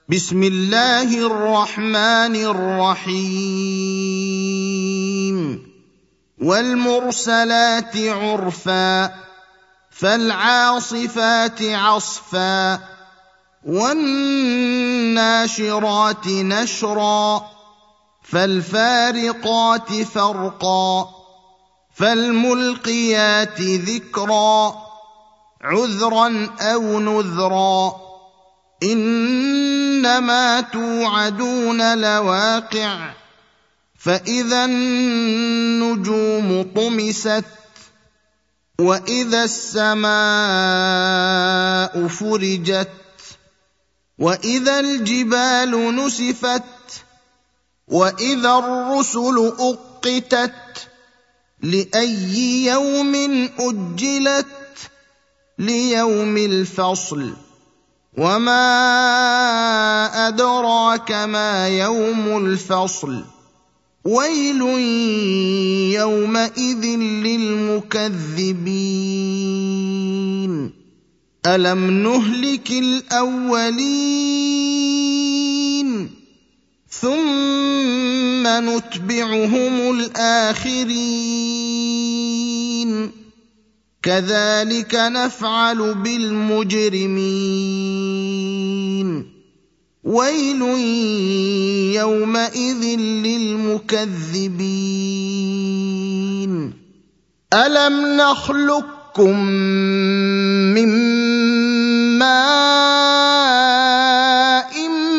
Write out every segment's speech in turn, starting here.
بسم الله الرحمن الرحيم والمرسلات عرفا فالعاصفات عصفا والناشرات نشرا فالفارقات فرقا فالملقيات ذكرا عذرا أو نذرا إنما توعدون لواقع فإذا النجوم طمست وإذا السماء فرجت وإذا الجبال نسفت وإذا الرسل أقتت لأي يوم أجلت ليوم الفصل وما أدراك ما يوم الفصل ويل يومئذ للمكذبين ألم نهلك الأولين ثم نتبعهم الآخرين كذلك نفعل بالمجرمين ويل يومئذ للمكذبين ألم نخلقكم من ماء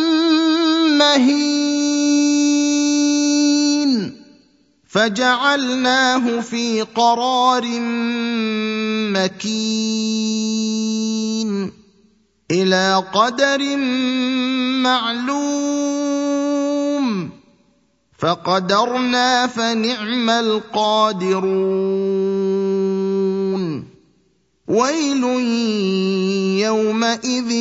مهين فجعلناه في قرار مكين إلى قدر معلوم فقدرنا فنعم القادرون ويل يومئذ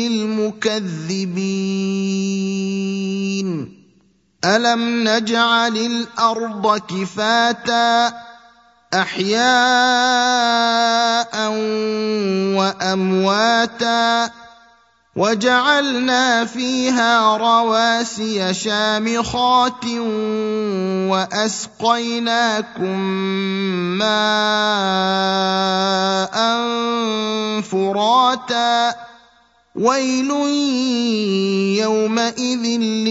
للمكذبين ألم نجعل الأرض كفاتا أحياء وأمواتا وجعلنا فيها رواسي شامخات وأسقيناكم ماء فراتا ويل يومئذ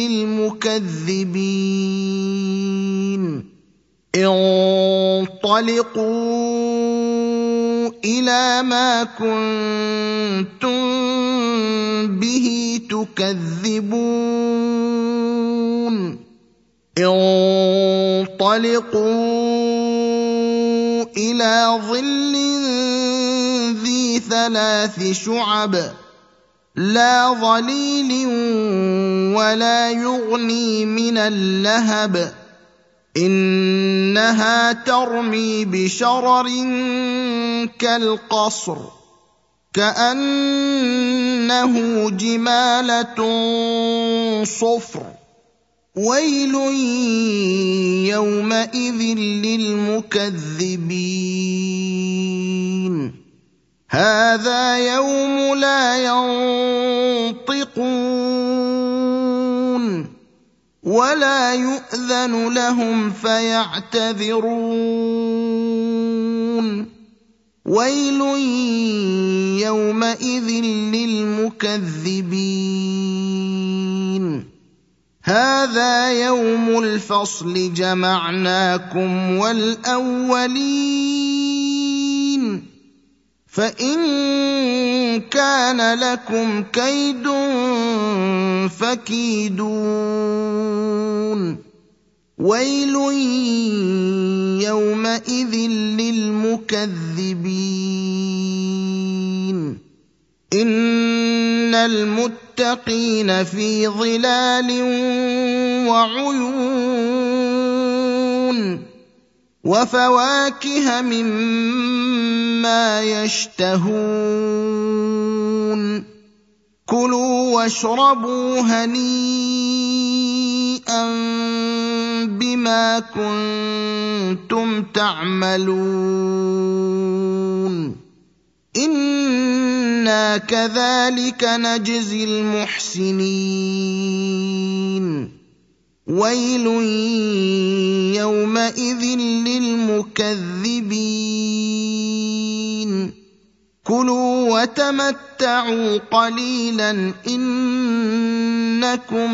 للمكذبين انطلقوا إلى ما كنتم به تكذبون انطلقوا إلى ظل ذي 3 شعب لا ظليل ولا يغني من اللهب إنها ترمي بشرر كالقصر كأنه جمالة صفر ويل يومئذ للمكذبين هذا يوم لا ينطقون ولا يؤذن لهم فيعتذرون ويل يومئذ للمكذبين هذا يوم الفصل جمعناكم والأولين فإن كان لكم كيد فكيدون ويل يومئذ للمكذبين إن المتقين في ظلال وعيون وفواكه مما يشتهون كلوا واشربوا هنيئا بما كنتم تعملون إنا كذلك نجزي المحسنين ويل يومئذ للمكذبين كلوا وتمتعوا قليلا إنكم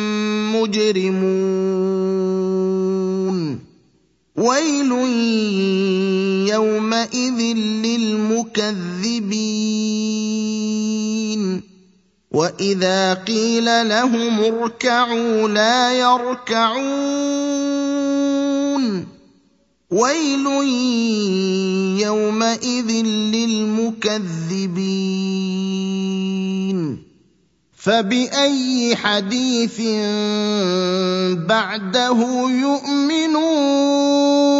مجرمون ويل يومئذ للمكذبين واذا قيل لهم اركعوا لا يركعون ويل يومئذ للمكذبين فباي حديث بعده يؤمنون